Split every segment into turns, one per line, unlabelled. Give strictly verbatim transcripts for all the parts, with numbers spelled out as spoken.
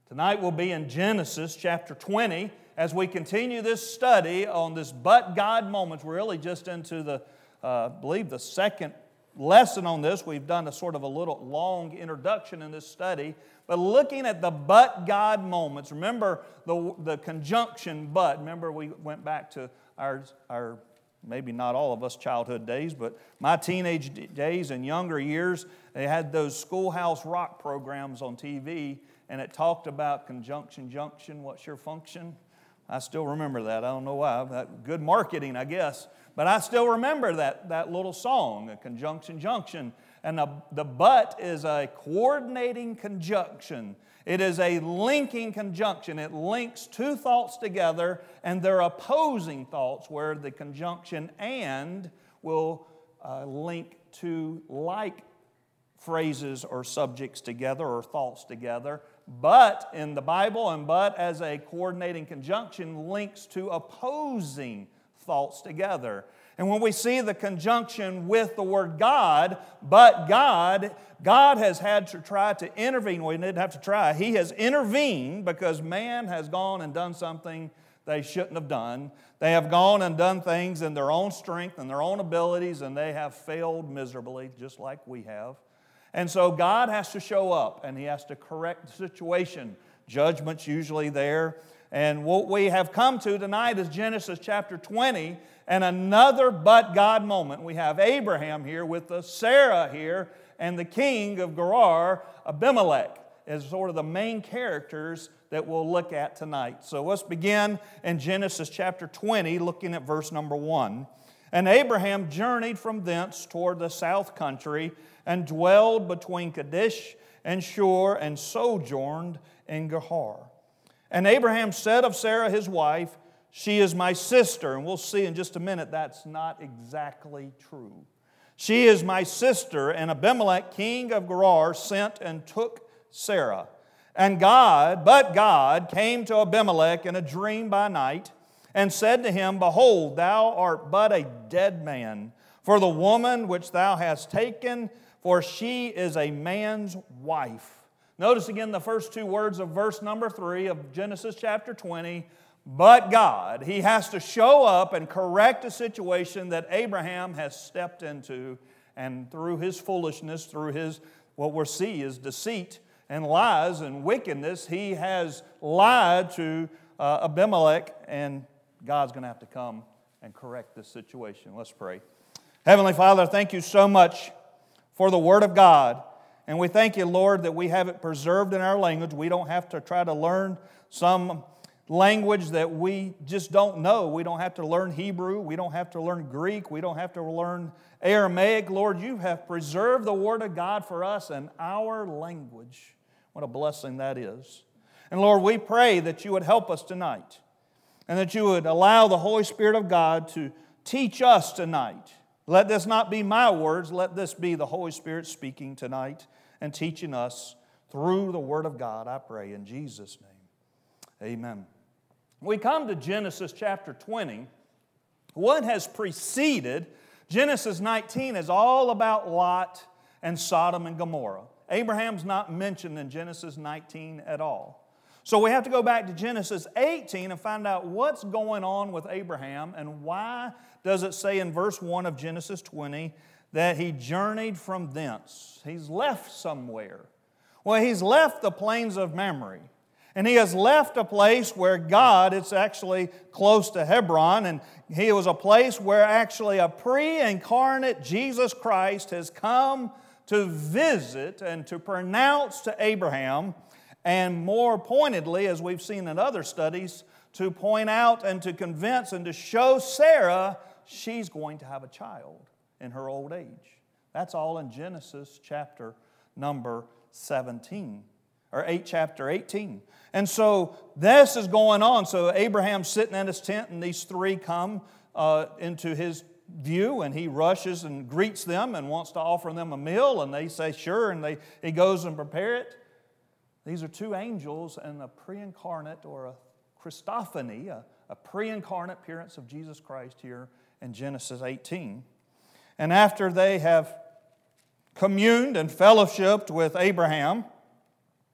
Tonight we'll be in Genesis chapter twenty as we continue this study on this but God moments. We're really just into the, uh, I believe, the second lesson on this. We've done a sort of a little long introduction in this study. But looking at the but God moments, remember the, the conjunction but. Remember we went back to our, our, maybe not all of us childhood days, but my teenage days and younger years, they had those Schoolhouse Rock programs on T V, and it talked about conjunction, junction, what's your function? I still remember that. I don't know why. Good marketing, I guess. But I still remember that, that little song, a conjunction, junction. And the, the but is a coordinating conjunction. It is a linking conjunction. It links two thoughts together, and they're opposing thoughts, where the conjunction and will uh, link two like phrases or subjects together or thoughts together. But in the Bible, and but as a coordinating conjunction links to opposing thoughts together. And when we see the conjunction with the word God, but God, God has had to try to intervene. We didn't have to try. He has intervened because man has gone and done something they shouldn't have done. They have gone and done things in their own strength and their own abilities, and they have failed miserably, just like we have. And so God has to show up, and He has to correct the situation. Judgment's usually there. And what we have come to tonight is Genesis chapter twenty, and another but God moment. We have Abraham here with the Sarah here, and the king of Gerar, Abimelech, as sort of the main characters that we'll look at tonight. So let's begin in Genesis chapter twenty, looking at verse number one. And Abraham journeyed from thence toward the south country, and dwelled between Kadesh and Shur, and sojourned in Gerar. And Abraham said of Sarah his wife, she is my sister. And we'll see in just a minute that's not exactly true. She is my sister. And Abimelech, king of Gerar, sent and took Sarah. And God, but God, came to Abimelech in a dream by night, and said to him, behold, thou art but a dead man, for the woman which thou hast taken, for she is a man's wife. Notice again the first two words of verse number three of Genesis chapter twenty. But God, He has to show up and correct a situation that Abraham has stepped into. And through his foolishness, through his, what we'll see is deceit and lies and wickedness, he has lied to uh, Abimelech, and God's going to have to come and correct this situation. Let's pray. Heavenly Father, thank You so much for the Word of God. And we thank You, Lord, that we have it preserved in our language. We don't have to try to learn some language that we just don't know. We don't have to learn Hebrew. We don't have to learn Greek. We don't have to learn Aramaic. Lord, You have preserved the Word of God for us in our language. What a blessing that is. And Lord, we pray that You would help us tonight, and that You would allow the Holy Spirit of God to teach us tonight. Let this not be my words. Let this be the Holy Spirit speaking tonight and teaching us through the Word of God, I pray in Jesus' name. Amen. We come to Genesis chapter twenty. What has preceded Genesis nineteen is all about Lot and Sodom and Gomorrah. Abraham's not mentioned in Genesis nineteen at all. So we have to go back to Genesis eighteen and find out what's going on with Abraham, and why does it say in verse one of Genesis twenty that he journeyed from thence. He's left somewhere. Well, he's left the plains of Mamre. And he has left a place where God, it's actually close to Hebron, and he was a place where actually a pre-incarnate Jesus Christ has come to visit and to pronounce to Abraham, and more pointedly, as we've seen in other studies, to point out and to convince and to show Sarah she's going to have a child in her old age. That's all in Genesis chapter number seventeen, or eight, chapter eighteen. And so this is going on. So Abraham's sitting in his tent, and these three come uh, into his view, and he rushes and greets them and wants to offer them a meal, and they say sure, and they, he goes and prepare it. These are two angels and a pre-incarnate, or a Christophany, a, a pre-incarnate appearance of Jesus Christ here in Genesis eighteen. And after they have communed and fellowshiped with Abraham,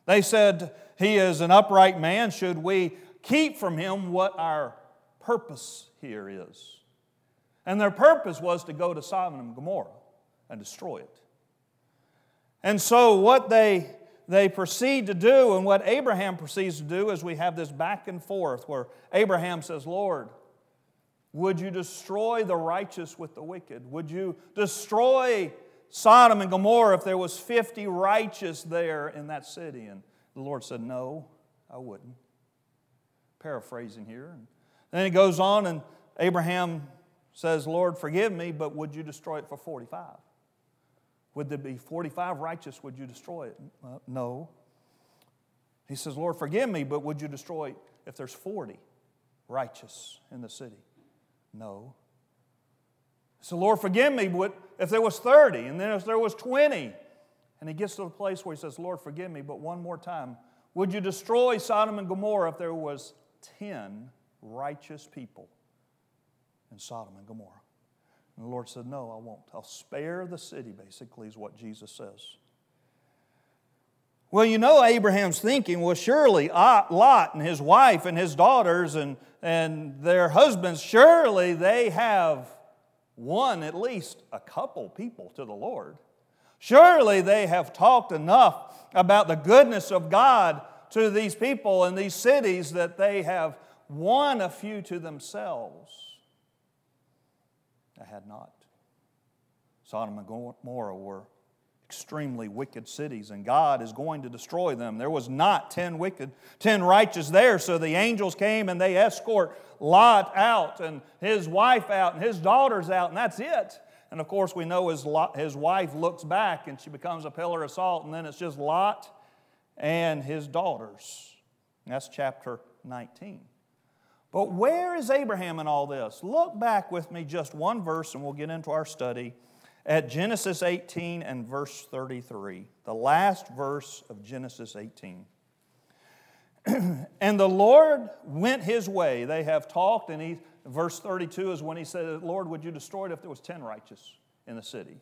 They said, he is an upright man. Should we keep from him what our purpose here is? And their purpose was to go to Sodom and Gomorrah and destroy it. And so what they, they proceed to do, and what Abraham proceeds to do, is we have this back and forth where Abraham says, Lord, would you destroy the righteous with the wicked? Would you destroy Sodom and Gomorrah if there was fifty righteous there in that city? And the Lord said, no, I wouldn't. Paraphrasing here. And then he goes on, and Abraham says, Lord, forgive me, but would you destroy it for forty-five? Would there be forty-five righteous? Would you destroy it? Uh, no. He says, Lord, forgive me, but would you destroy it if there's forty righteous in the city? No. So, Lord, forgive me, but if there was thirty, and then if there was twenty, and he gets to the place where he says, Lord, forgive me, but one more time, would you destroy Sodom and Gomorrah if there was ten righteous people in Sodom and Gomorrah? And the Lord said, no, I won't. I'll spare the city, basically, is what Jesus says. Well, you know Abraham's thinking, well, surely Lot and his wife and his daughters and, and their husbands, surely they have won at least a couple people to the Lord. Surely they have talked enough about the goodness of God to these people in these cities that they have won a few to themselves. They had not. Sodom and Gomorrah were extremely wicked cities, and God is going to destroy them. There was not ten wicked, ten righteous there, so the angels came and they escort Lot out and his wife out and his daughters out, and that's it. And of course we know his, Lot, his wife looks back and she becomes a pillar of salt, and then it's just Lot and his daughters. And that's chapter nineteen. But where is Abraham in all this? Look back with me just one verse and we'll get into our study at Genesis eighteen and verse thirty-three. The last verse of Genesis eighteen. And the Lord went his way. They have talked, and he, verse thirty-two is when he said, Lord, would you destroy it if there was ten righteous in the city?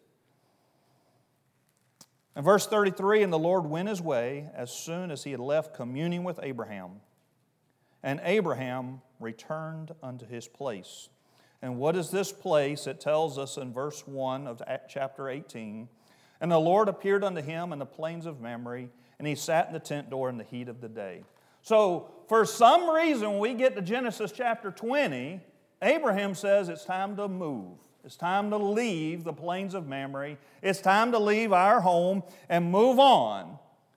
And verse thirty-three, and the Lord went his way as soon as he had left communing with Abraham. And Abraham returned unto his place. And what is this place? It tells us in verse one of chapter eighteen. And the Lord appeared unto him in the plains of Mamre, and he sat in the tent door in the heat of the day. So, for some reason, when we get to Genesis chapter twenty, Abraham says it's time to move. It's time to leave the plains of Mamre. It's time to leave our home and move on.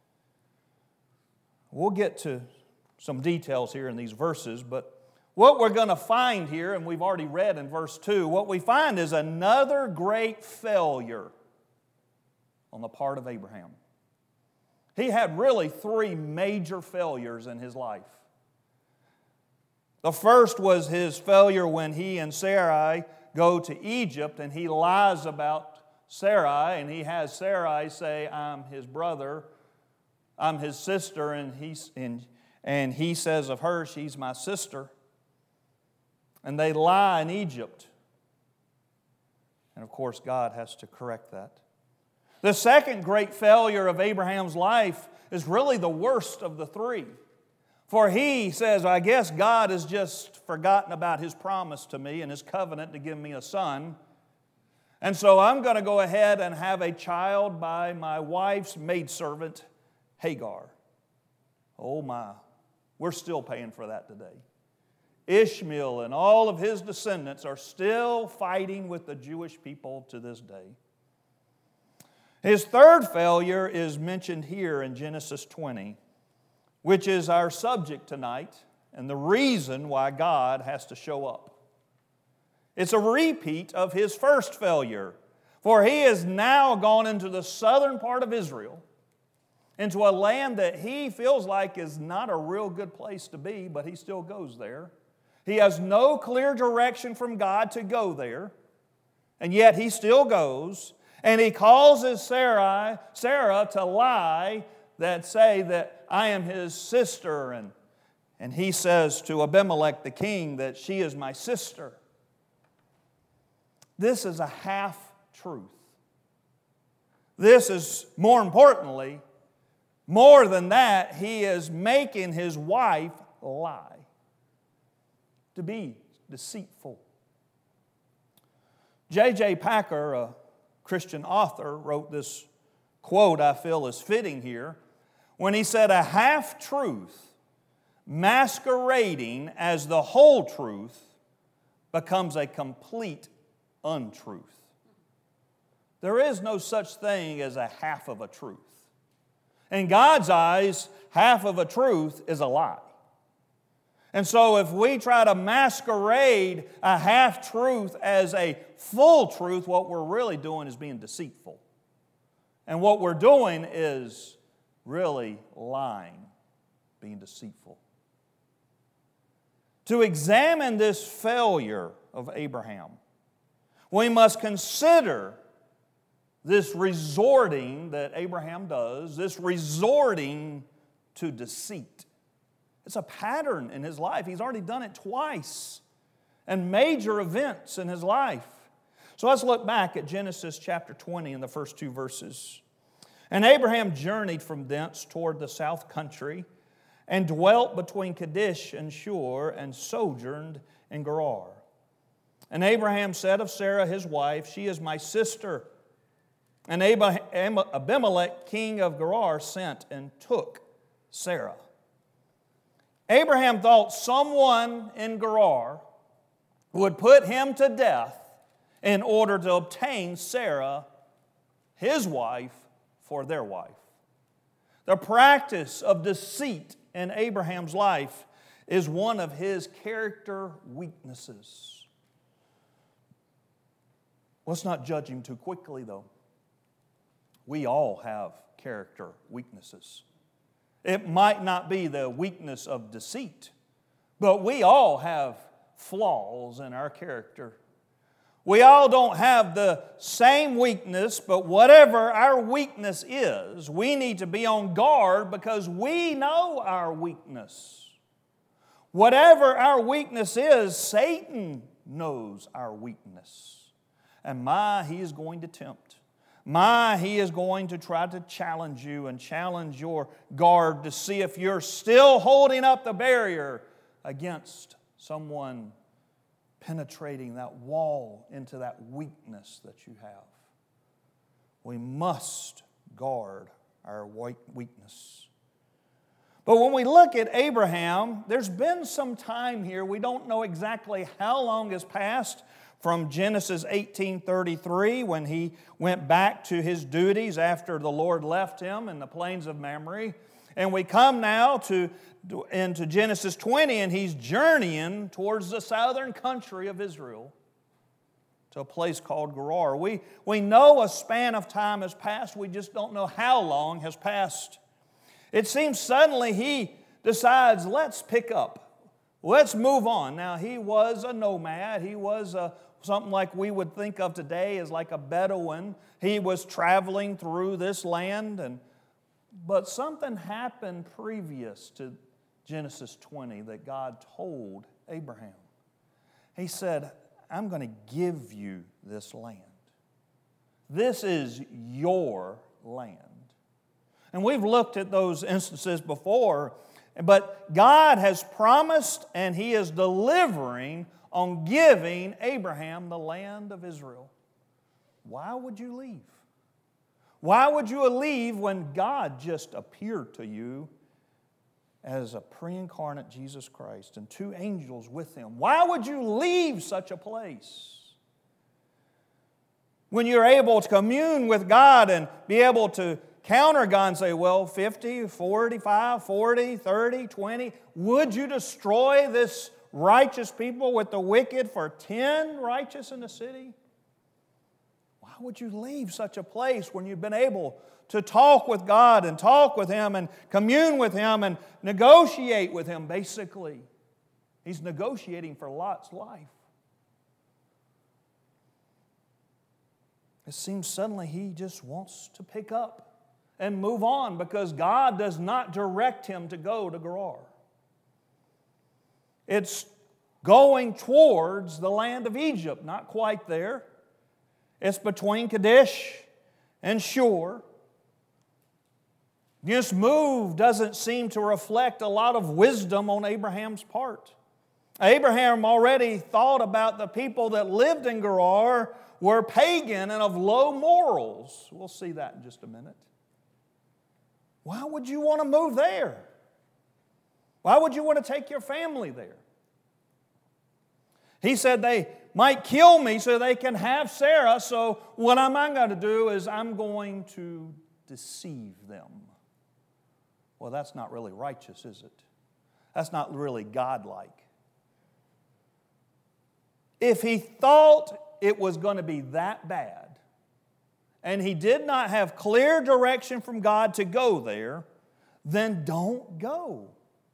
We'll get to some details here in these verses, but what we're going to find here, and we've already read in verse two, what we find is another great failure on the part of Abraham. He had really three major failures in his life. The first was his failure when he and Sarai go to Egypt, and he lies about Sarai, and he has Sarai say, I'm his brother, I'm his sister, and he's and And he says of her, she's my sister. And they lie in Egypt. And of course, God has to correct that. The second great failure of Abraham's life is really the worst of the three. For he says, I guess God has just forgotten about his promise to me and his covenant to give me a son. And so I'm going to go ahead and have a child by my wife's maidservant, Hagar. Oh my. We're still paying for that today. Ishmael and all of his descendants are still fighting with the Jewish people to this day. His third failure is mentioned here in Genesis twenty, which is our subject tonight and the reason why God has to show up. It's a repeat of his first failure, for he has now gone into the southern part of Israel, into a land that he feels like is not a real good place to be, but he still goes there. He has no clear direction from God to go there, and yet he still goes, and he causes Sarai, Sarah to lie that say that I am his sister, and, and he says to Abimelech the king that she is my sister. This is a half-truth. This is, more importantly, More than that, he is making his wife lie, to be deceitful. J J Packer, a Christian author, wrote this quote I feel is fitting here when he said, "A half-truth masquerading as the whole truth becomes a complete untruth." There is no such thing as a half of a truth. In God's eyes, half of a truth is a lie. And so if we try to masquerade a half-truth as a full truth, what we're really doing is being deceitful. And what we're doing is really lying, being deceitful. To examine this failure of Abraham, we must consider this resorting that Abraham does, this resorting to deceit. It's a pattern in his life. He's already done it twice, and major events in his life. So let's look back at Genesis chapter twenty in the first two verses. "And Abraham journeyed from thence toward the south country, and dwelt between Kadesh and Shur, and sojourned in Gerar. And Abraham said of Sarah his wife, She is my sister. And Abimelech, king of Gerar, sent and took Sarah." Abraham thought someone in Gerar would put him to death in order to obtain Sarah, his wife, for their wife. The practice of deceit in Abraham's life is one of his character weaknesses. Let's not judge him too quickly, though. We all have character weaknesses. It might not be the weakness of deceit, but we all have flaws in our character. We all don't have the same weakness, but whatever our weakness is, we need to be on guard because we know our weakness. Whatever our weakness is, Satan knows our weakness. And my, he is going to tempt. My, he is going to try to challenge you and challenge your guard to see if you're still holding up the barrier against someone penetrating that wall into that weakness that you have. We must guard our weakness. But when we look at Abraham, there's been some time here. We don't know exactly how long has passed from Genesis eighteen thirty-three, when he went back to his duties after the Lord left him in the plains of Mamre. And we come now to, into Genesis twenty, and he's journeying towards the southern country of Israel to a place called Gerar. We, we know a span of time has passed. We just don't know how long has passed. It seems suddenly he decides, let's pick up. Let's move on. Now, he was a nomad. He was a something like we would think of today as like a Bedouin. He was traveling through this land, and but something happened previous to Genesis twenty that God told Abraham. He said, I'm going to give you this land. This is your land. And we've looked at those instances before, but God has promised and He is delivering on giving Abraham the land of Israel. Why would you leave? Why would you leave when God just appeared to you as a pre-incarnate Jesus Christ and two angels with Him? Why would you leave such a place? When you're able to commune with God and be able to counter God and say, well, fifty, forty-five, forty, thirty, twenty, would you destroy this righteous people with the wicked for ten righteous in the city? Why would you leave such a place when you've been able to talk with God and talk with Him and commune with Him and negotiate with Him, basically? He's negotiating for Lot's life. It seems suddenly he just wants to pick up and move on because God does not direct him to go to Gerar. It's going towards the land of Egypt, not quite there. It's between Kadesh and Shur. This move doesn't seem to reflect a lot of wisdom on Abraham's part. Abraham already thought about the people that lived in Gerar were pagan and of low morals. We'll see that in just a minute. Why would you want to move there? Why would you want to take your family there? He said they might kill me so they can have Sarah, so what am I going to do is I'm going to deceive them. Well, that's not really righteous, is it? That's not really godlike. If he thought it was going to be that bad, and he did not have clear direction from God to go there, then don't go.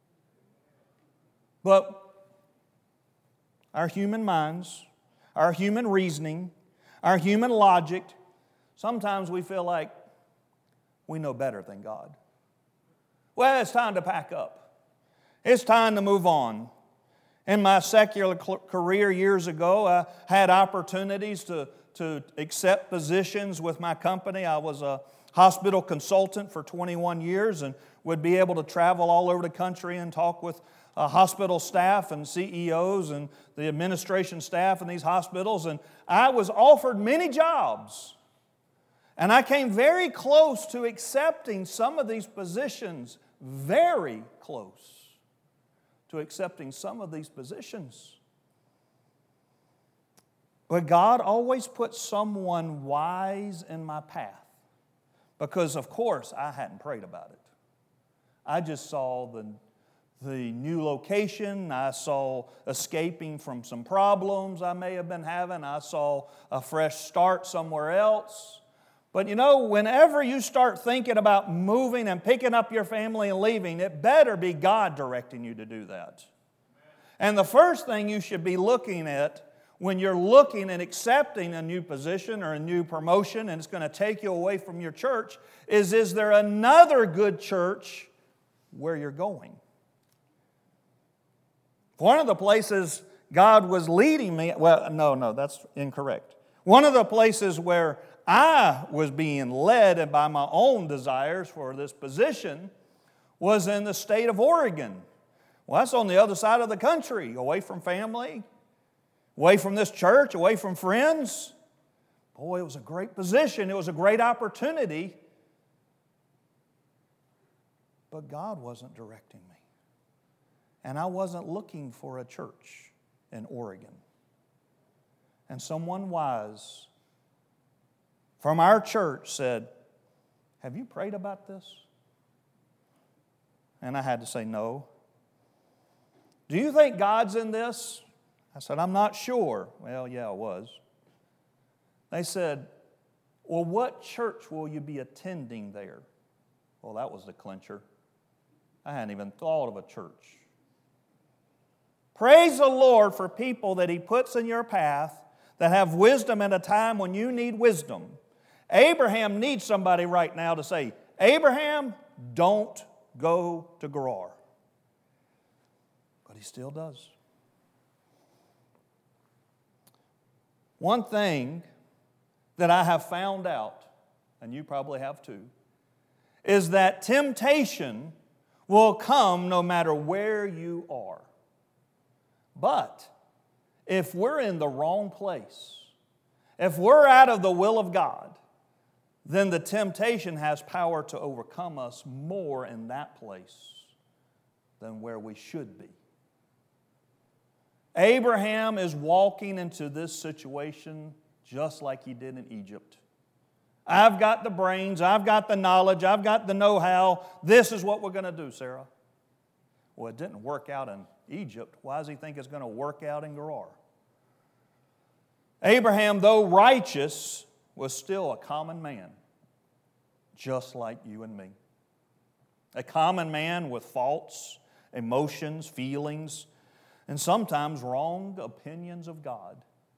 But our human minds, our human reasoning, our human logic, sometimes we feel like we know better than God. Well, it's time to pack up. It's time to move on. In my secular career years ago, I had opportunities to, to accept positions with my company. I was a hospital consultant for twenty-one years and would be able to travel all over the country and talk with uh, hospital staff and C E Os and the administration staff in these hospitals. And I was offered many jobs. And I came very close to accepting some of these positions, very close to accepting some of these positions. But God always put someone wise in my path because, of course, I hadn't prayed about it. I just saw the, the new location. I saw escaping from some problems I may have been having. I saw a fresh start somewhere else. But you know, whenever you start thinking about moving and picking up your family and leaving, it better be God directing you to do that. And the first thing you should be looking at when you're looking and accepting a new position or a new promotion and it's going to take you away from your church is, is there another good church where you're going? One of the places God was leading me, well, no, no, that's incorrect. One of the places where I was being led by my own desires for this position was in the state of Oregon. Well, that's on the other side of the country, away from family, away from this church, away from friends. Boy, it was a great position. It was a great opportunity. But God wasn't directing me. And I wasn't looking for a church in Oregon. And someone wise from our church said, "Have you prayed about this?" And I had to say, "No." "Do you think God's in this?" I said, "I'm not sure." Well, yeah, I was. They said, "Well, what church will you be attending there?" Well, that was the clincher. I hadn't even thought of a church. Praise the Lord for people that He puts in your path that have wisdom at a time when you need wisdom. Abraham needs somebody right now to say, "Abraham, don't go to Gerar." But he still does. One thing that I have found out, and you probably have too, is that temptation will come no matter where you are. But if we're in the wrong place, if we're out of the will of God, then the temptation has power to overcome us more in that place than where we should be. Abraham is walking into this situation just like he did in Egypt. I've got the brains, I've got the knowledge, I've got the know-how. This is what we're going to do, Sarah. Well, it didn't work out in Egypt. Why does he think it's going to work out in Gerar? Abraham, though righteous, was still a common man, just like you and me. A common man with faults, emotions, feelings, and sometimes wrong opinions of God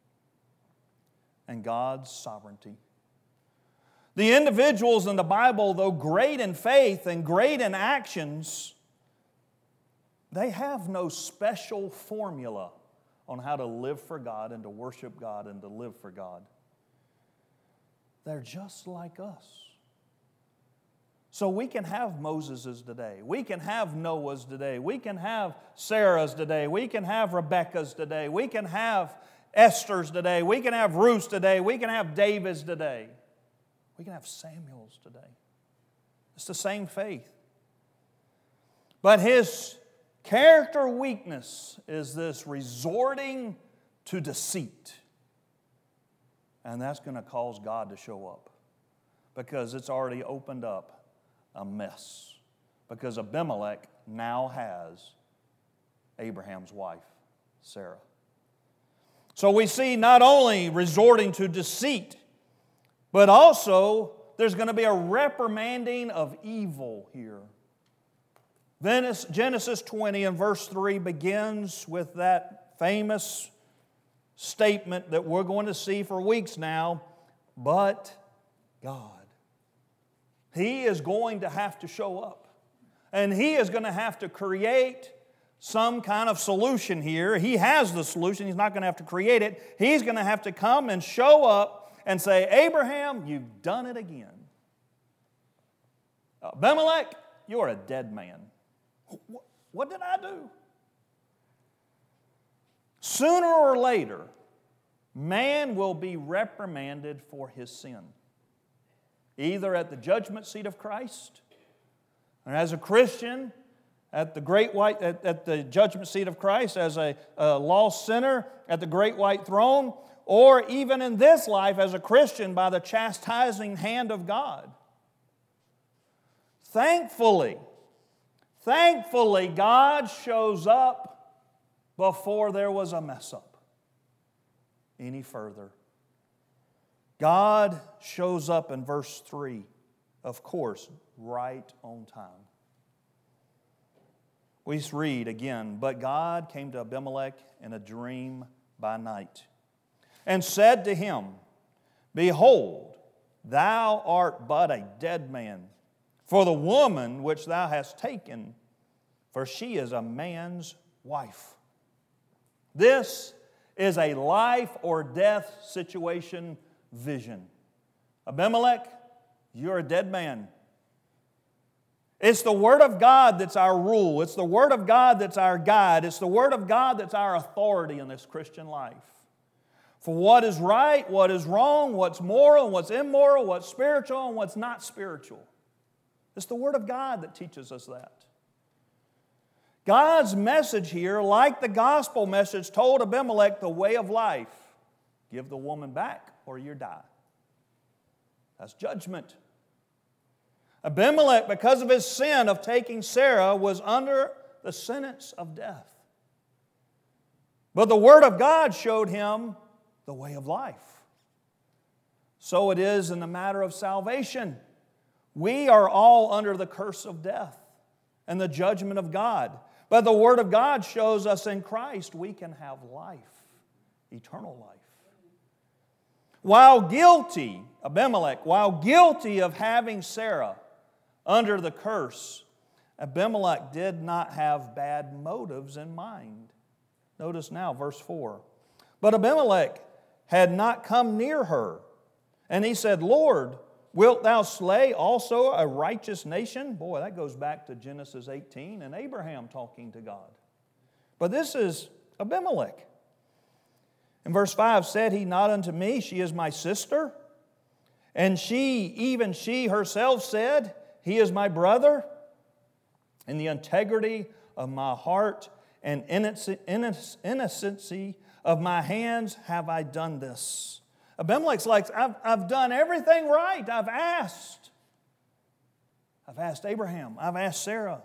and God's sovereignty. The individuals in the Bible, though great in faith and great in actions, they have no special formula on how to live for God and to worship God and to live for God. They're just like us. So we can have Moses's today. We can have Noah's today. We can have Sarah's today. We can have Rebecca's today. We can have Esther's today. We can have Ruth's today. We can have David's today. We can have Samuel's today. It's the same faith. But his character weakness is this resorting to deceit. And that's going to cause God to show up, because it's already opened up a mess. Because Abimelech now has Abraham's wife, Sarah. So we see not only resorting to deceit, but also there's going to be a reprimanding of evil here. Genesis twenty and verse three begins with that famous statement that we're going to see for weeks now, but God. He is going to have to show up. And He is going to have to create some kind of solution here. He has the solution. He's not going to have to create it. He's going to have to come and show up and say, Abraham, you've done it again. Abimelech, you're a dead man. What did I do? Sooner or later, man will be reprimanded for his sin. Either at the judgment seat of Christ, or as a Christian at the great white at, at the judgment seat of Christ, as a, a lost sinner at the great white throne, or even in this life as a Christian by the chastising hand of God. Thankfully, thankfully, God shows up before there was a mess up any further. God shows up in verse three, of course, right on time. We read again, but God came to Abimelech in a dream by night and said to him, Behold, thou art but a dead man, for the woman which thou hast taken, for she is a man's wife. This is a life or death situation vision. Abimelech, you're a dead man. It's the Word of God that's our rule. It's the Word of God that's our guide. It's the Word of God that's our authority in this Christian life. For what is right, what is wrong, what's moral, what's immoral, what's spiritual, and what's not spiritual. It's the Word of God that teaches us that. God's message here, like the gospel message, told Abimelech the way of life. Give the woman back or you die. That's judgment. Abimelech, because of his sin of taking Sarah, was under the sentence of death. But the Word of God showed him the way of life. So it is in the matter of salvation. We are all under the curse of death and the judgment of God. But the Word of God shows us in Christ we can have life, eternal life. While guilty, Abimelech, while guilty of having Sarah under the curse, Abimelech did not have bad motives in mind. Notice now, verse four. But Abimelech had not come near her, and he said, Lord, wilt thou slay also a righteous nation? Boy, that goes back to Genesis eighteen and Abraham talking to God. But this is Abimelech. In verse five, said he not unto me, she is my sister? And she, even she herself said, he is my brother. In the integrity of my heart and innocency of my hands have I done this. Abimelech's like, I've, I've done everything right. I've asked. I've asked Abraham. I've asked Sarah.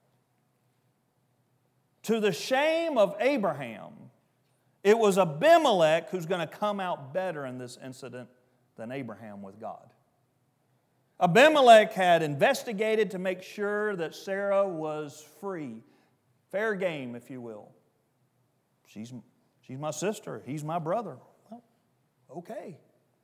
To the shame of Abraham, it was Abimelech who's going to come out better in this incident than Abraham with God. Abimelech had investigated to make sure that Sarah was free. Fair game, if you will. She's, she's my sister. He's my brother. Well, okay.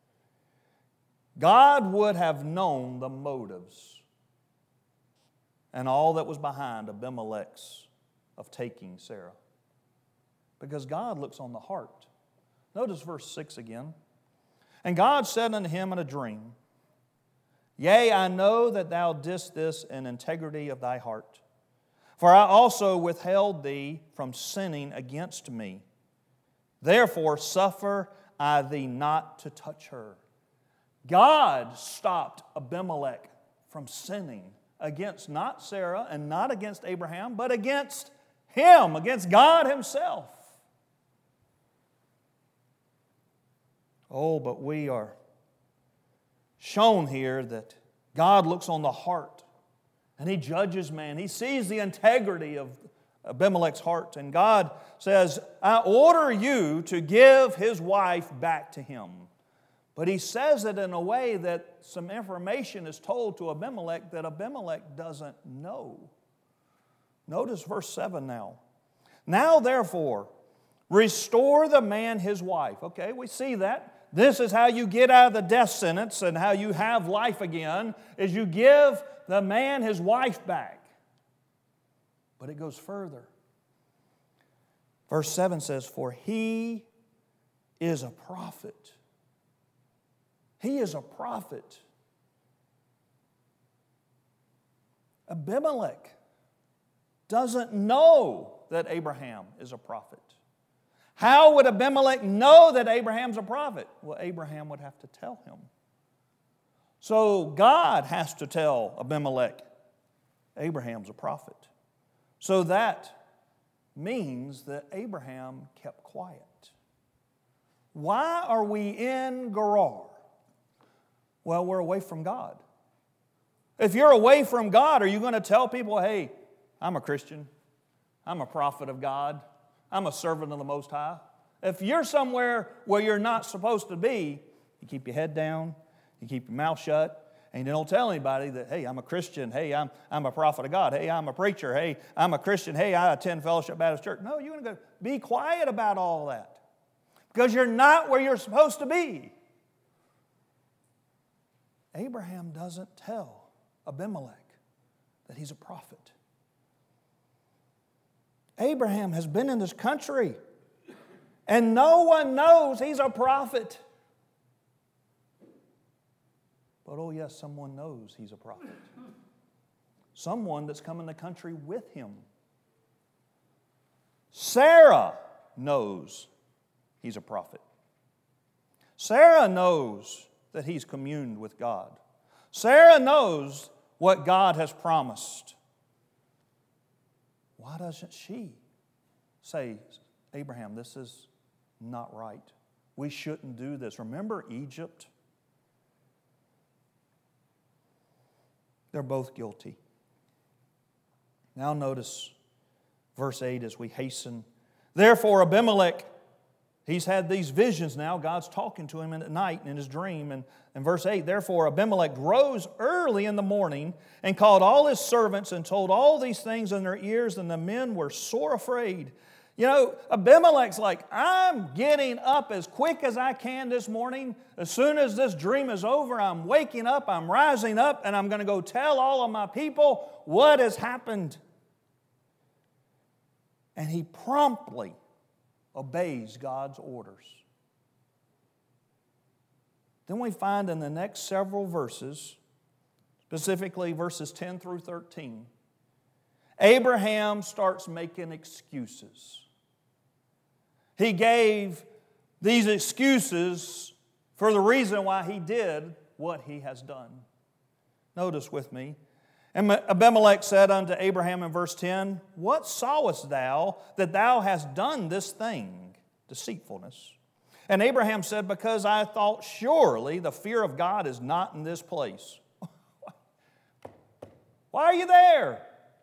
God would have known the motives and all that was behind Abimelech's of taking Sarah. Because God looks on the heart. Notice verse six again. And God said unto him in a dream, Yea, I know that thou didst this in integrity of thy heart. For I also withheld thee from sinning against me. Therefore suffer I thee not to touch her. God stopped Abimelech from sinning against not Sarah and not against Abraham, but against him, against God Himself. Oh, but we are shown here that God looks on the heart and He judges man. He sees the integrity of Abimelech's heart. And God says, I order you to give his wife back to him. But He says it in a way that some information is told to Abimelech that Abimelech doesn't know. Notice verse seven now. Now therefore, restore the man his wife. Okay, we see that. This is how you get out of the death sentence and how you have life again, is you give the man his wife back. But it goes further. Verse seven says, for he is a prophet. He is a prophet. Abimelech doesn't know that Abraham is a prophet. How would Abimelech know that Abraham's a prophet? Well, Abraham would have to tell him. So God has to tell Abimelech, Abraham's a prophet. So that means that Abraham kept quiet. Why are we in Gerar? Well, we're away from God. If you're away from God, are you going to tell people, hey, I'm a Christian, I'm a prophet of God, I'm a servant of the Most High? If you're somewhere where you're not supposed to be, you keep your head down, you keep your mouth shut, and you don't tell anybody that, hey, I'm a Christian, hey, I'm, I'm a prophet of God, hey, I'm a preacher, hey, I'm a Christian, hey, I attend Fellowship Baptist Church. No, you're going to go be quiet about all that because you're not where you're supposed to be. Abraham doesn't tell Abimelech that he's a prophet. Abraham has been in this country, and no one knows he's a prophet. But oh yes, someone knows he's a prophet. Someone that's come in the country with him. Sarah knows he's a prophet. Sarah knows that he's communed with God. Sarah knows what God has promised. Why doesn't she say, Abraham, this is not right. We shouldn't do this. Remember Egypt? They're both guilty. Now notice verse eight as we hasten. Therefore Abimelech, he's had these visions now. God's talking to him at night in his dream. And in verse eight, therefore Abimelech rose early in the morning and called all his servants and told all these things in their ears, and the men were sore afraid. You know, Abimelech's like, I'm getting up as quick as I can this morning. As soon as this dream is over, I'm waking up, I'm rising up, and I'm going to go tell all of my people what has happened. And he promptly obeys God's orders. Then we find in the next several verses, specifically verses ten through thirteen, Abraham starts making excuses. He gave these excuses for the reason why he did what he has done. Notice with me. And Abimelech said unto Abraham in verse ten, what sawest thou that thou hast done this thing? Deceitfulness. And Abraham said, because I thought surely the fear of God is not in this place. Why are you there?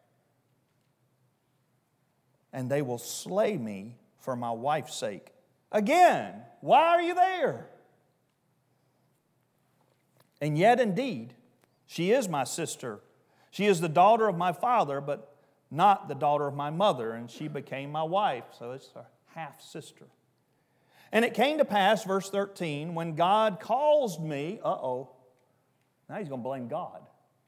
And they will slay me for my wife's sake. Again, why are you there? And yet indeed, she is my sister. She is the daughter of my father, but not the daughter of my mother, and she became my wife. So it's a half-sister. And it came to pass, verse thirteen, when God caused me, uh-oh, now he's going to blame God.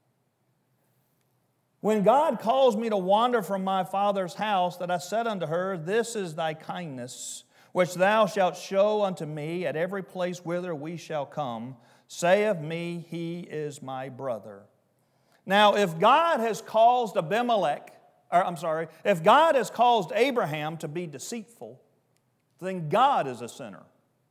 When God caused me to wander from my father's house, that I said unto her, this is thy kindness, which thou shalt show unto me at every place whither we shall come, say of me, he is my brother. Now, if God has caused Abimelech, or I'm sorry, if God has caused Abraham to be deceitful, then God is a sinner.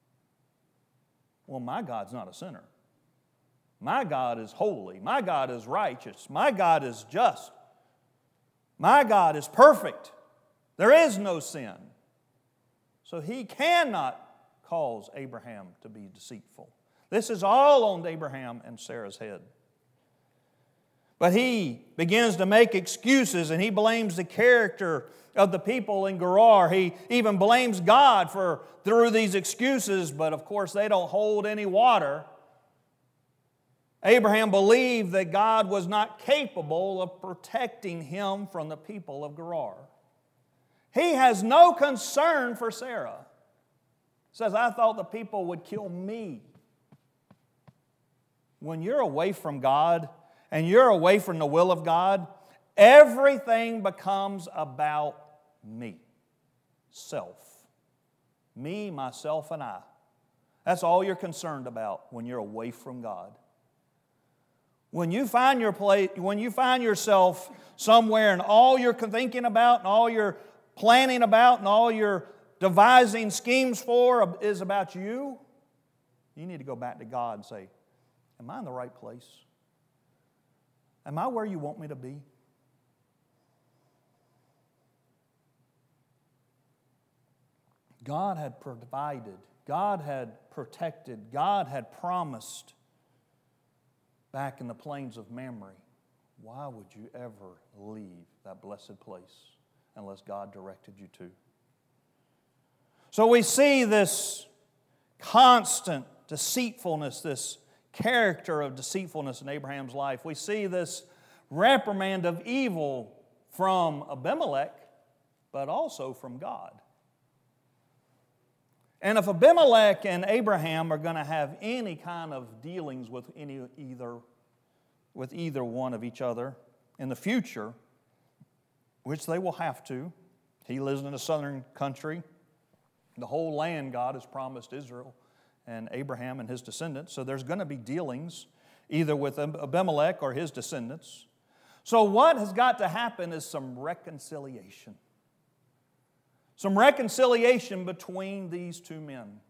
Well, my God's not a sinner. My God is holy. My God is righteous. My God is just. My God is perfect. There is no sin. So He cannot cause Abraham to be deceitful. This is all on Abraham and Sarah's head. But he begins to make excuses, and he blames the character of the people in Gerar. He even blames God for through these excuses, but of course they don't hold any water. Abraham believed that God was not capable of protecting him from the people of Gerar. He has no concern for Sarah. He says, I thought the people would kill me. When you're away from God and you're away from the will of God, everything becomes about me. Self. Me, myself, and I. That's all you're concerned about when you're away from God. When you find your place, when you find yourself somewhere and all you're thinking about and all you're planning about and all you're devising schemes for is about you, you need to go back to God and say, am I in the right place? Am I where you want me to be? God had provided, God had protected, God had promised back in the plains of Mamre. Why would you ever leave that blessed place unless God directed you to? So we see this constant deceitfulness, this character of deceitfulness in Abraham's life. We see this reprimand of evil from Abimelech, but also from God. And if Abimelech and Abraham are going to have any kind of dealings with any either with either one of each other in the future, which they will have to, he lives in a southern country. The whole land God has promised Israel and Abraham and his descendants. So there's going to be dealings either with Abimelech or his descendants. So what has got to happen is some reconciliation. Some reconciliation between these two men.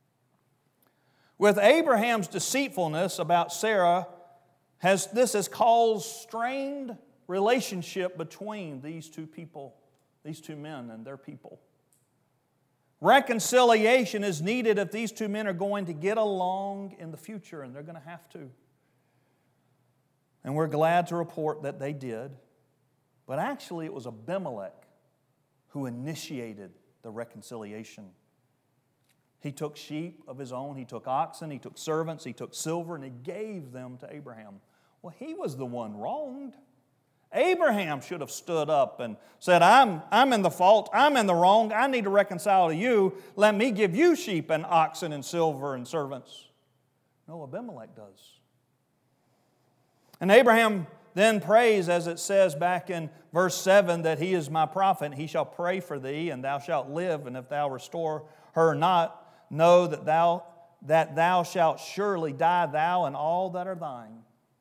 With Abraham's deceitfulness about Sarah, has, this has caused strained relationship between these two people, these two men and their people. Reconciliation is needed if these two men are going to get along in the future, and they're going to have to. And we're glad to report that they did. But actually it was Abimelech who initiated the reconciliation. He took sheep of his own, he took oxen, he took servants, he took silver, and he gave them to Abraham. Well, he was the one wronged. Abraham should have stood up and said, I'm, I'm in the fault, I'm in the wrong, I need to reconcile to you. Let me give you sheep and oxen and silver and servants. No, Abimelech does. And Abraham then prays, as it says back in verse seven, that he is my prophet, he shall pray for thee, and thou shalt live, and if thou restore her not, know that thou, that thou shalt surely die, thou and all that are thine.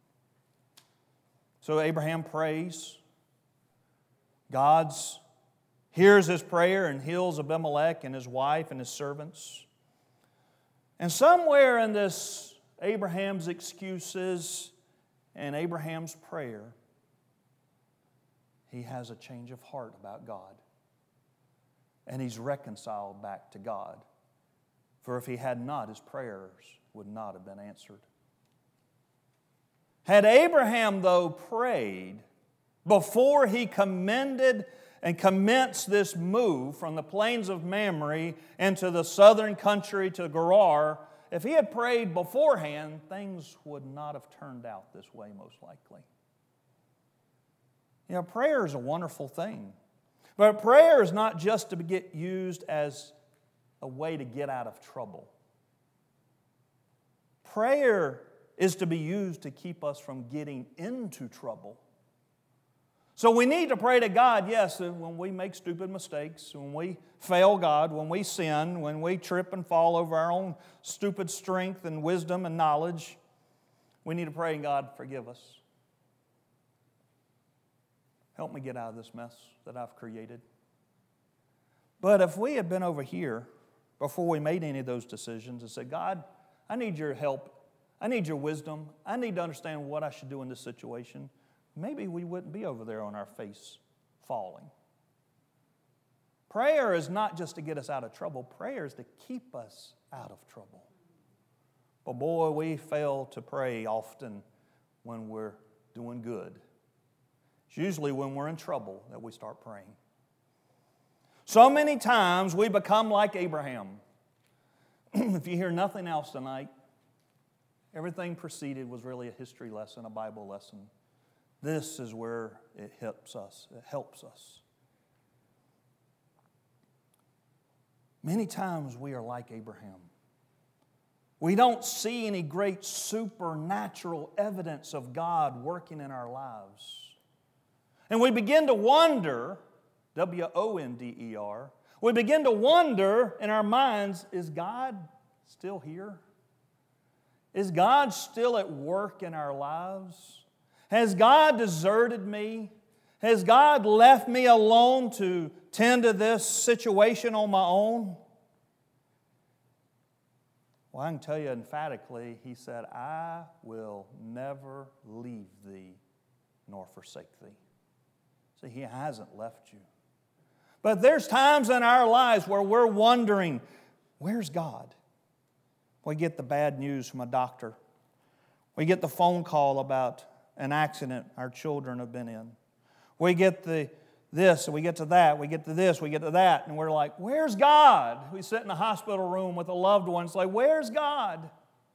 So Abraham prays. God hears his prayer and heals Abimelech and his wife and his servants. And somewhere in this Abraham's excuses and Abraham's prayer, he has a change of heart about God. And he's reconciled back to God. For if he had not, his prayers would not have been answered. Had Abraham, though, prayed before he commended and commenced this move from the plains of Mamre into the southern country to Gerar, if he had prayed beforehand, things would not have turned out this way, most likely. You know, prayer is a wonderful thing. But prayer is not just to get used as a way to get out of trouble. Prayer is to be used to keep us from getting into trouble. So we need to pray to God, yes, when we make stupid mistakes, when we fail God, when we sin, when we trip and fall over our own stupid strength and wisdom and knowledge, we need to pray, God, forgive us. Help me get out of this mess that I've created. But if we had been over here before we made any of those decisions and said, God, I need your help. I need your wisdom. I need to understand what I should do in this situation, maybe we wouldn't be over there on our face falling. Prayer is not just to get us out of trouble. Prayer is to keep us out of trouble. But boy, we fail to pray often when we're doing good. It's usually when we're in trouble that we start praying. So many times we become like Abraham. If you hear nothing else tonight, everything preceded was really a history lesson, a Bible lesson. This is where it helps us. It helps us. Many times we are like Abraham. We don't see any great supernatural evidence of God working in our lives. And we begin to wonder, W O N D E R, we begin to wonder in our minds, is God still here? Is God still at work in our lives? Has God deserted me? Has God left me alone to tend to this situation on my own? Well, I can tell you emphatically, He said, I will never leave thee nor forsake thee. See, He hasn't left you. But there's times in our lives where we're wondering, where's God? We get the bad news from a doctor. We get the phone call about an accident our children have been in. We get the this, and we get to that, we get to this, we get to that, and we're like, where's God? We sit in a hospital room with a loved one. It's like, where's God?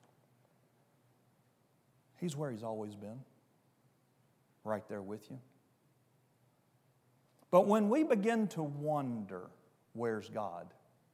He's where He's always been, right there with you. But when we begin to wonder, where's God?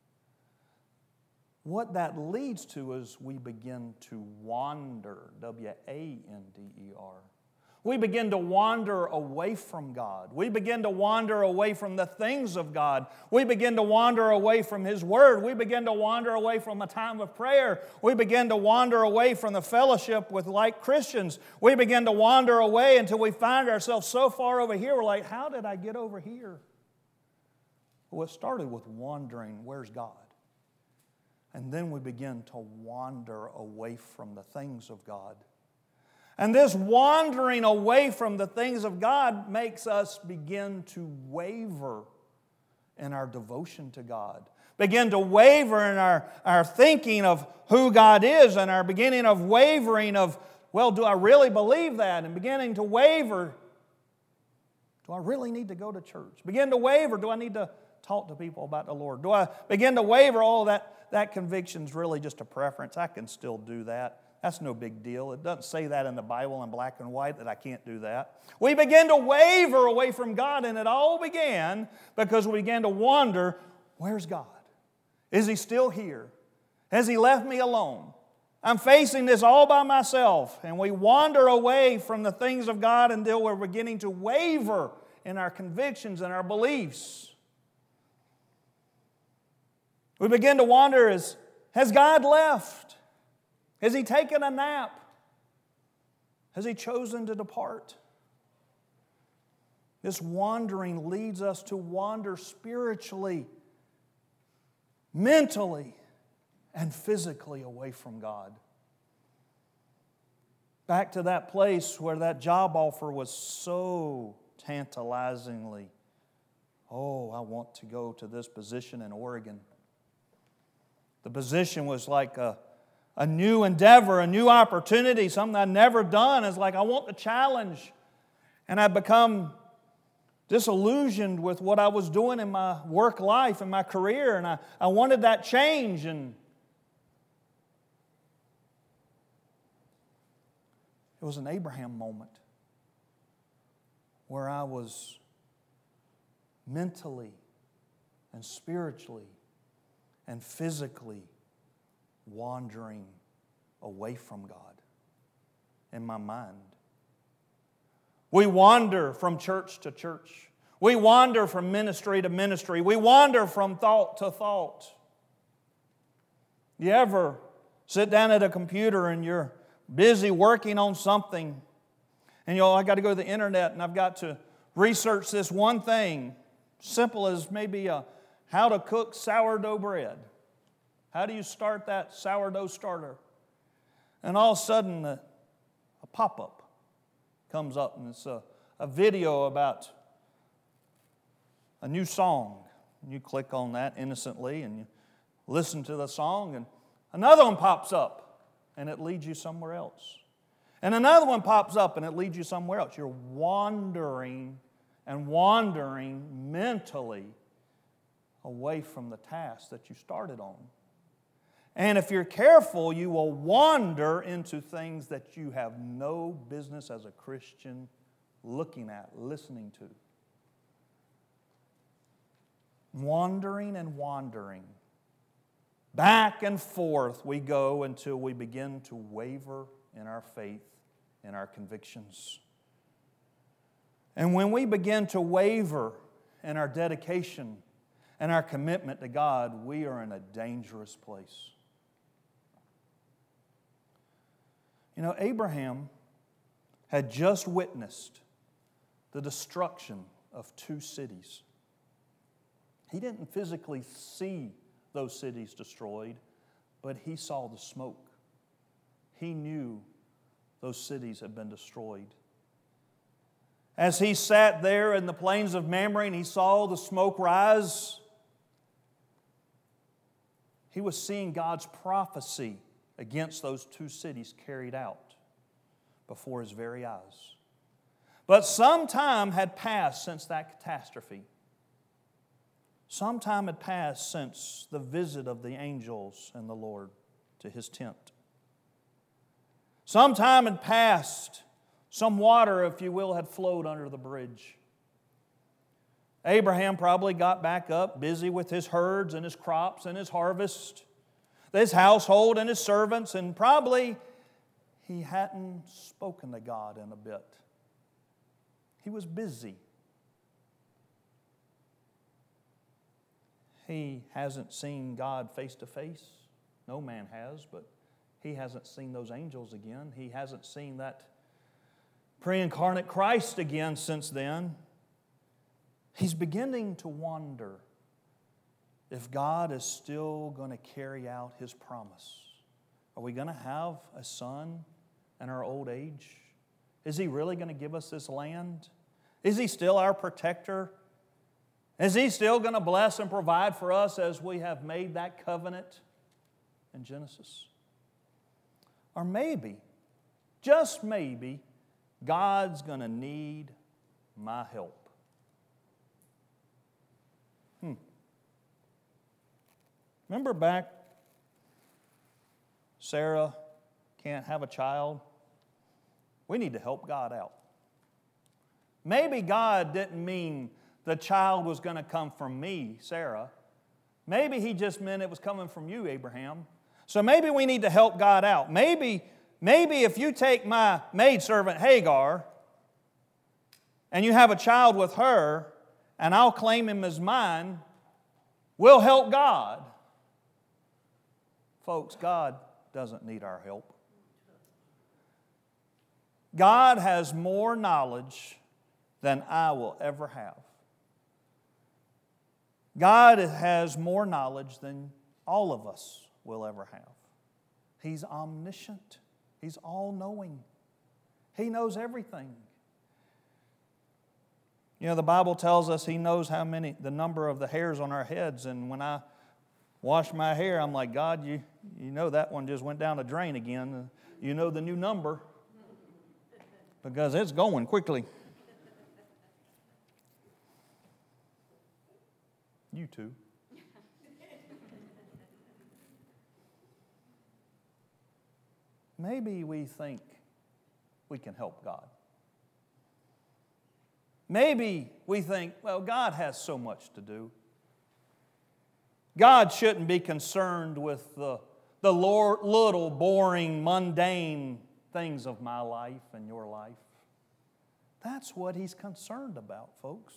What that leads to is we begin to wander, W A N D E R. We begin to wander away from God. We begin to wander away from the things of God. We begin to wander away from His Word. We begin to wander away from a time of prayer. We begin to wander away from the fellowship with like Christians. We begin to wander away until we find ourselves so far over here, we're like, how did I get over here? Well, it started with wondering, where's God? And then we begin to wander away from the things of God. And this wandering away from the things of God makes us begin to waver in our devotion to God. Begin to waver in our, our thinking of who God is, and our beginning of wavering of, well, do I really believe that? And beginning to waver, do I really need to go to church? Begin to waver, do I need to talk to people about the Lord? Do I begin to waver, oh, that, that conviction's really just a preference. I can still do that. That's no big deal. It doesn't say that in the Bible in black and white that I can't do that. We begin to waver away from God, and it all began because we began to wonder, where's God? Is He still here? Has He left me alone? I'm facing this all by myself. And we wander away from the things of God until we're beginning to waver in our convictions and our beliefs. We begin to wonder, is, has God left? Has He taken a nap? Has He chosen to depart? This wandering leads us to wander spiritually, mentally, and physically away from God. Back to that place where that job offer was so tantalizingly, oh, I want to go to this position in Oregon. The position was like a A new endeavor, a new opportunity, something I'd never done. It's like I want the challenge. And I've become disillusioned with what I was doing in my work life and my career. And I, I wanted that change. And it was an Abraham moment where I was mentally and spiritually and physically wandering away from God in my mind. We wander from church to church. We wander from ministry to ministry. We wander from thought to thought. You ever sit down at a computer and you're busy working on something and you know, I got to go to the internet and I've got to research this one thing, simple as maybe a, how to cook sourdough bread. How do you start that sourdough starter? And all of a sudden a, a pop-up comes up and it's a, a video about a new song. And you click on that innocently and you listen to the song and another one pops up and it leads you somewhere else. And another one pops up and it leads you somewhere else. You're wandering and wandering mentally away from the task that you started on. And if you're careful, you will wander into things that you have no business as a Christian looking at, listening to. Wandering and wandering. Back and forth we go until we begin to waver in our faith, in our convictions. And when we begin to waver in our dedication and our commitment to God, we are in a dangerous place. You know, Abraham had just witnessed the destruction of two cities. He didn't physically see those cities destroyed, but he saw the smoke. He knew those cities had been destroyed. As he sat there in the plains of Mamre and he saw the smoke rise, he was seeing God's prophecy against those two cities carried out before his very eyes. But some time had passed since that catastrophe. Some time had passed since the visit of the angels and the Lord to his tent. Some time had passed. Some water, if you will, had flowed under the bridge. Abraham probably got back up, busy with his herds and his crops and his harvest, his household and his servants, and probably he hadn't spoken to God in a bit. He was busy. He hasn't seen God face to face. No man has, but he hasn't seen those angels again. He hasn't seen that pre-incarnate Christ again since then. He's beginning to wonder if God is still going to carry out His promise. Are we going to have a son in our old age? Is He really going to give us this land? Is He still our protector? Is He still going to bless and provide for us as we have made that covenant in Genesis? Or maybe, just maybe, God's going to need my help. Hmm. Remember back, Sarah can't have a child? We need to help God out. Maybe God didn't mean the child was going to come from me, Sarah. Maybe He just meant it was coming from you, Abraham. So maybe we need to help God out. Maybe, maybe if you take my maidservant Hagar and you have a child with her and I'll claim him as mine, we'll help God. Folks, God doesn't need our help. God has more knowledge than I will ever have. God has more knowledge than all of us will ever have. He's omniscient. He's all-knowing. He knows everything. You know, the Bible tells us He knows how many, the number of the hairs on our heads. And when I wash my hair, I'm like, God, you, you know that one just went down the drain again. You know the new number because it's going quickly. You too. Maybe we think we can help God. Maybe we think, well, God has so much to do. God shouldn't be concerned with the, the little, boring, mundane things of my life and your life. That's what he's concerned about, folks.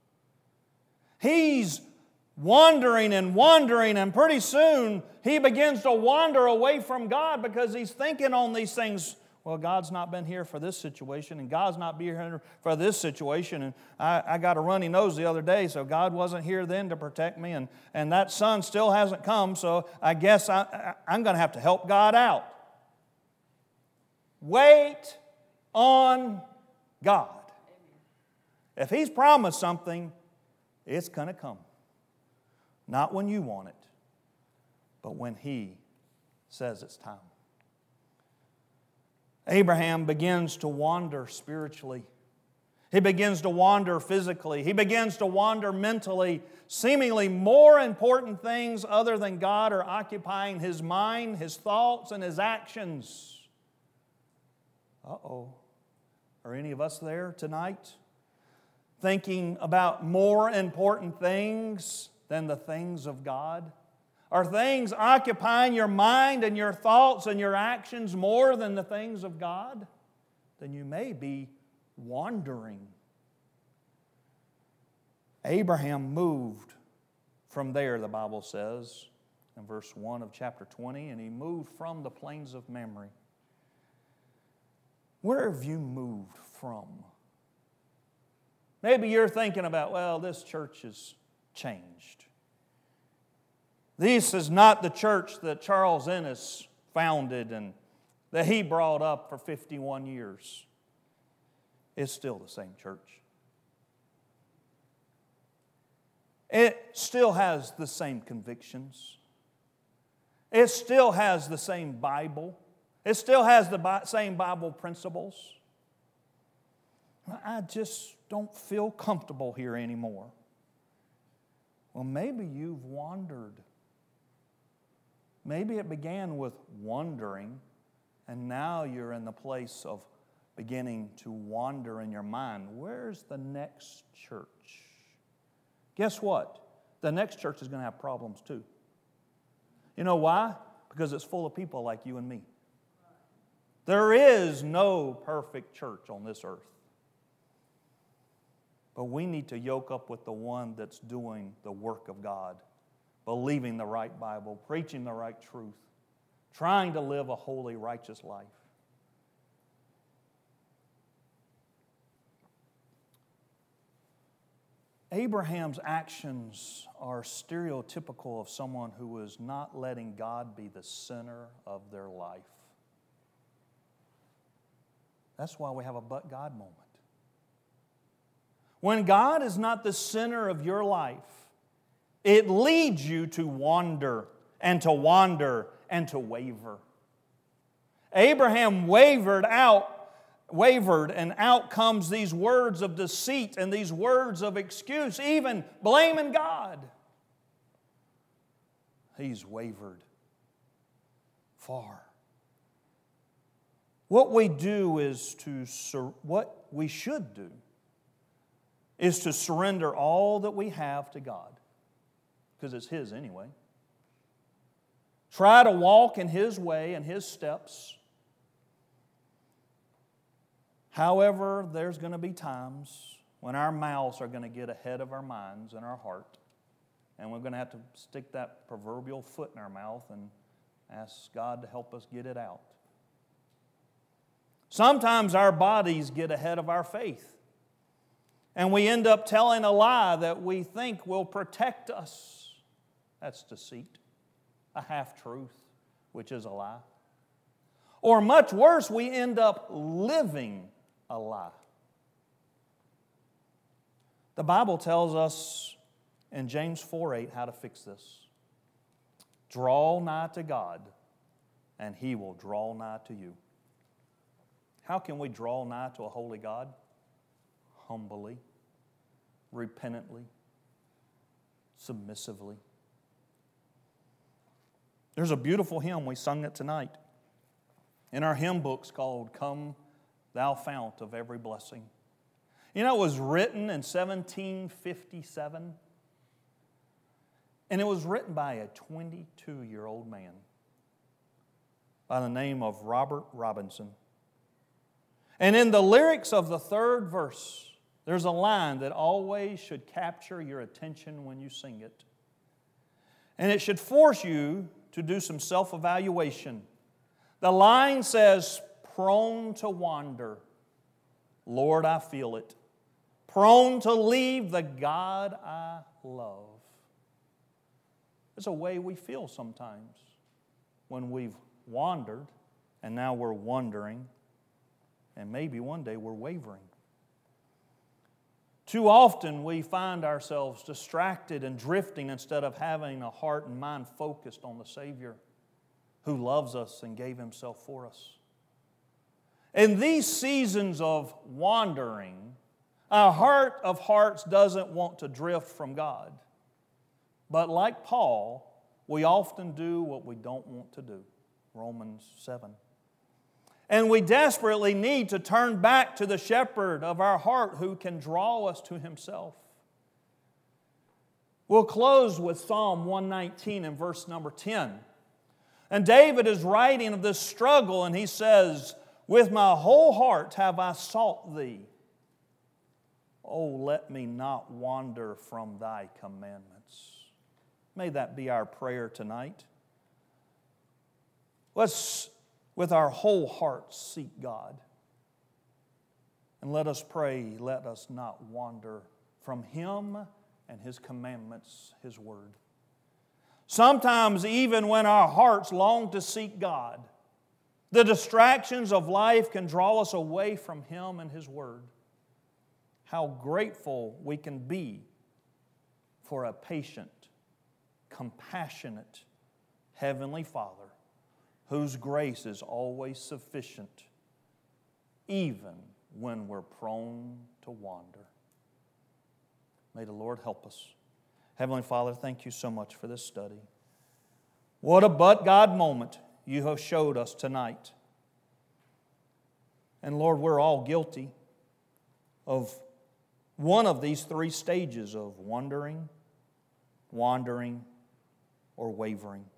He's wandering and wandering, and pretty soon he begins to wander away from God because he's thinking on these things. Well, God's not been here for this situation, and God's not been here for this situation, and I, I got a runny nose the other day, so God wasn't here then to protect me, and, and that son still hasn't come, so I guess I, I, I'm going to have to help God out. Wait on God. If He's promised something, it's going to come. Not when you want it, but when He says it's time. Abraham begins to wander spiritually. He begins to wander physically. He begins to wander mentally. Seemingly more important things other than God are occupying his mind, his thoughts, and his actions. Uh-oh. Are any of us there tonight? Thinking about more important things than the things of God? Are things occupying your mind and your thoughts and your actions more than the things of God? Then you may be wandering. Abraham moved from there, the Bible says, in verse one of chapter twenty, and he moved from the plains of Mamre. Where have you moved from? Maybe you're thinking about, well, this church has changed. This is not the church that Charles Ennis founded and that he brought up for fifty-one years. It's still the same church. It still has the same convictions. It still has the same Bible. It still has the same Bible principles. I just don't feel comfortable here anymore. Well, maybe you've wandered. Maybe it began with wondering, and now you're in the place of beginning to wander in your mind. Where's the next church? Guess what? The next church is going to have problems too. You know why? Because it's full of people like you and me. There is no perfect church on this earth. But we need to yoke up with the one that's doing the work of God, believing the right Bible, preaching the right truth, trying to live a holy, righteous life. Abraham's actions are stereotypical of someone who is not letting God be the center of their life. That's why we have a but God moment. When God is not the center of your life, it leads you to wander and to wander and to waver. Abraham wavered out, wavered, and out comes these words of deceit and these words of excuse, even blaming God. He's wavered far. What we do is to, sur- what we should do is to surrender all that we have to God, because it's His anyway. Try to walk in His way and His steps. However, there's going to be times when our mouths are going to get ahead of our minds and our heart, and we're going to have to stick that proverbial foot in our mouth and ask God to help us get it out. Sometimes our bodies get ahead of our faith, and we end up telling a lie that we think will protect us. That's deceit, a half-truth, which is a lie. Or much worse, we end up living a lie. The Bible tells us in James four eight how to fix this. Draw nigh to God, and He will draw nigh to you. How can we draw nigh to a holy God? Humbly, repentantly, submissively. There's a beautiful hymn, we sung it tonight, in our hymn books called Come Thou Fount of Every Blessing. You know, it was written in seventeen fifty-seven, and it was written by a twenty-two-year-old man by the name of Robert Robinson. And in the lyrics of the third verse, there's a line that always should capture your attention when you sing it. And it should force you to do some self-evaluation. The line says, prone to wander. Lord, I feel it. Prone to leave the God I love. It's a way we feel sometimes when we've wandered and now we're wondering, and maybe one day we're wavering. Too often we find ourselves distracted and drifting instead of having a heart and mind focused on the Savior who loves us and gave Himself for us. In these seasons of wandering, our heart of hearts doesn't want to drift from God. But like Paul, we often do what we don't want to do. Romans seven. And we desperately need to turn back to the shepherd of our heart who can draw us to Himself. We'll close with Psalm one nineteen and verse number ten. And David is writing of this struggle, and he says, with my whole heart have I sought Thee. Oh, let me not wander from Thy commandments. May that be our prayer tonight. Let's, with our whole hearts, seek God. And let us pray, let us not wander from Him and His commandments, His Word. Sometimes even when our hearts long to seek God, the distractions of life can draw us away from Him and His Word. How grateful we can be for a patient, compassionate Heavenly Father whose grace is always sufficient, even when we're prone to wander. May the Lord help us. Heavenly Father, thank You so much for this study. What a but God moment You have showed us tonight. And Lord, we're all guilty of one of these three stages of wondering, wandering, or wavering.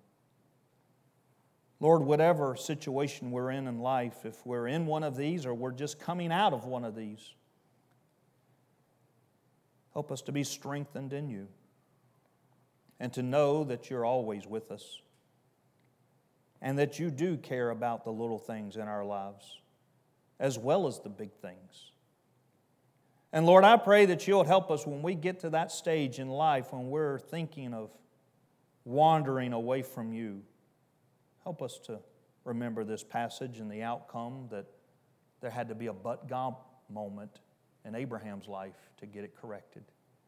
Lord, whatever situation we're in in life, if we're in one of these or we're just coming out of one of these, help us to be strengthened in You and to know that You're always with us and that You do care about the little things in our lives as well as the big things. And Lord, I pray that You'll help us when we get to that stage in life when we're thinking of wandering away from You. Help us to remember this passage and the outcome that there had to be a but God moment in Abraham's life to get it corrected.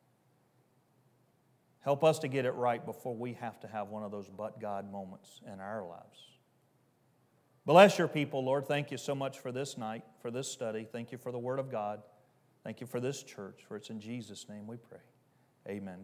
Help us to get it right before we have to have one of those but God moments in our lives. Bless Your people, Lord. Thank You so much for this night, for this study. Thank You for the Word of God. Thank You for this church, for it's in Jesus' name we pray. Amen.